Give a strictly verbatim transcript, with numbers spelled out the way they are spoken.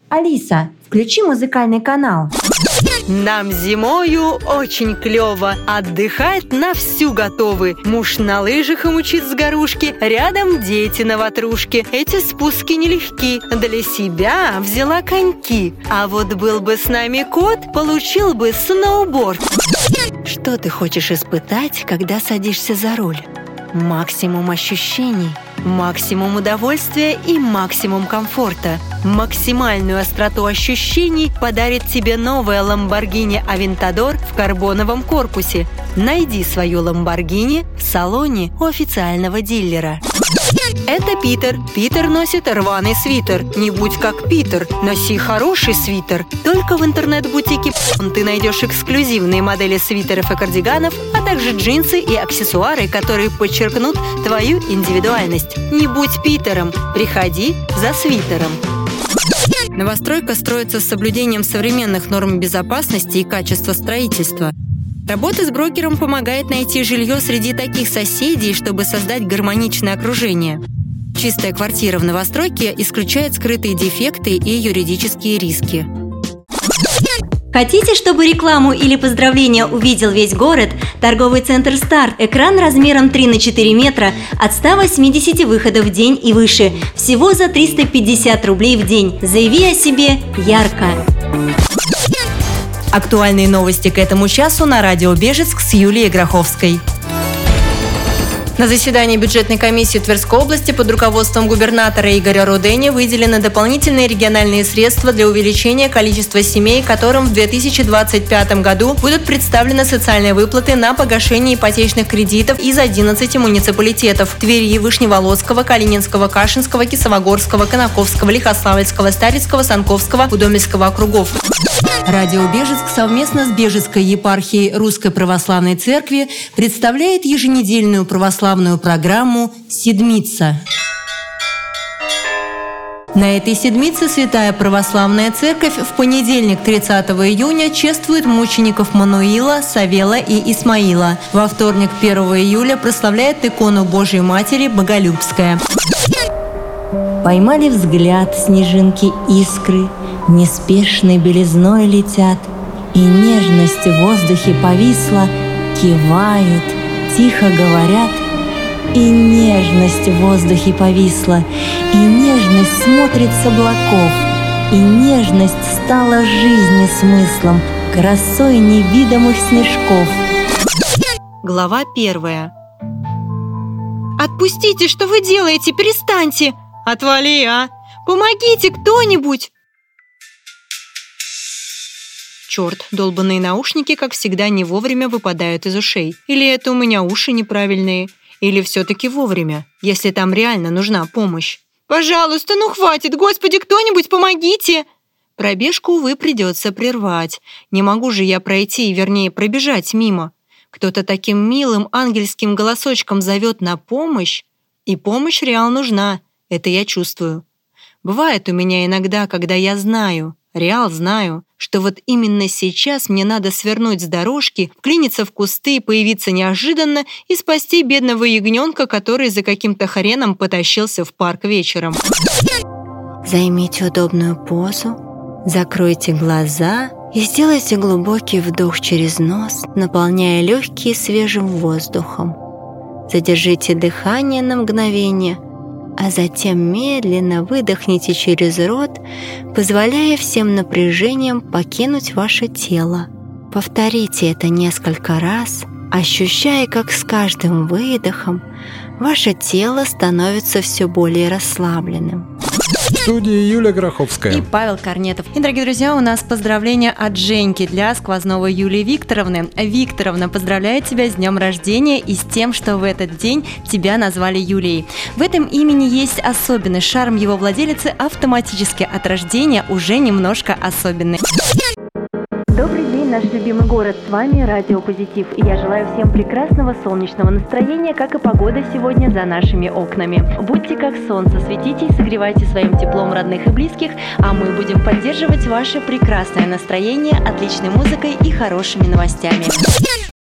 Алиса, включи музыкальный канал. Нам зимою очень клево, отдыхать на всю готовы. Муж на лыжах и мчит с горушки, рядом дети на ватрушке. Эти спуски нелегки, для себя взяла коньки. А вот был бы с нами кот, получил бы сноуборд. Что ты хочешь испытать, когда садишься за руль? Максимум ощущений, максимум удовольствия и максимум комфорта. Максимальную остроту ощущений подарит тебе новая Lamborghini Aventador в карбоновом корпусе. Найди свою Lamborghini в салоне у официального дилера. Это Питер. Питер носит рваный свитер. Не будь как Питер, носи хороший свитер. Только в интернет-бутике ты найдешь эксклюзивные модели свитеров и кардиганов, а также джинсы и аксессуары, которые подчеркнут твою индивидуальность. Не будь Питером, приходи за свитером. Новостройка строится с соблюдением современных норм безопасности и качества строительства. Работа с брокером помогает найти жилье среди таких соседей, чтобы создать гармоничное окружение. Чистая квартира в новостройке исключает скрытые дефекты и юридические риски. Хотите, чтобы рекламу или поздравления увидел весь город? Торговый центр «Старт». Экран размером три на четыре метра, от ста восьмидесяти выходов в день и выше. Всего за триста пятьдесят рублей в день. Заяви о себе ярко. Актуальные новости к этому часу на радио Бежецк с Юлией Гроховской. На заседании бюджетной комиссии Тверской области под руководством губернатора Игоря Руденя выделены дополнительные региональные средства для увеличения количества семей, которым в две тысячи двадцать пятом году будут представлены социальные выплаты на погашение ипотечных кредитов из одиннадцати муниципалитетов – Твери, Вышневолодского, Калининского, Кашинского, Кисловодского, Конаковского, Лихославльского, Старицкого, Санковского, Удомельского округов. Радио Бежецк совместно с Бежецкой епархией Русской Православной Церкви представляет еженедельную православную программу «Седмица». На этой седмице Святая Православная Церковь в понедельник, тридцатого июня, чествует мучеников Мануила, Савела и Исмаила. Во вторник, первого июля, прославляет икону Божией Матери Боголюбская. Поймали взгляд снежинки искры, неспешной белизной летят, и нежность в воздухе повисла, кивают, тихо говорят, и нежность в воздухе повисла, и нежность смотрит с облаков, и нежность стала жизни смыслом, красой невидимых снежков. Глава первая. «Отпустите, что вы делаете? Перестаньте! Отвали, а! Помогите кто-нибудь!» Черт, долбанные наушники, как всегда, не вовремя выпадают из ушей. Или это у меня уши неправильные, или все-таки вовремя, если там реально нужна помощь. «Пожалуйста, ну хватит! Господи, кто-нибудь помогите!» Пробежку, увы, придется прервать. Не могу же я пройти, вернее, пробежать мимо. Кто-то таким милым ангельским голосочком зовет на помощь, и помощь реально нужна, это я чувствую. Бывает у меня иногда, когда я знаю, реал знаю, что вот именно сейчас мне надо свернуть с дорожки, вклиниться в кусты и появиться неожиданно и спасти бедного ягненка, который за каким-то хреном потащился в парк вечером. Займите удобную позу, закройте глаза и сделайте глубокий вдох через нос, наполняя легкие свежим воздухом. Задержите дыхание на мгновение, а затем медленно выдохните через рот, позволяя всем напряжениям покинуть ваше тело. Повторите это несколько раз, ощущая, как с каждым выдохом ваше тело становится все более расслабленным. В студии Юлия Гроховская и Павел Корнетов. И, дорогие друзья, у нас поздравления от Женьки для сквозного Юлии Викторовны. Викторовна поздравляет тебя с днем рождения и с тем, что в этот день тебя назвали Юлией. В этом имени есть особенный шарм его владелицы, автоматически от рождения уже немножко особенный. Добрый день, наш любимый город. С вами Радио Позитив. И я желаю всем прекрасного солнечного настроения, как и погода сегодня за нашими окнами. Будьте как солнце, светите и согревайте своим теплом родных и близких, а мы будем поддерживать ваше прекрасное настроение отличной музыкой и хорошими новостями.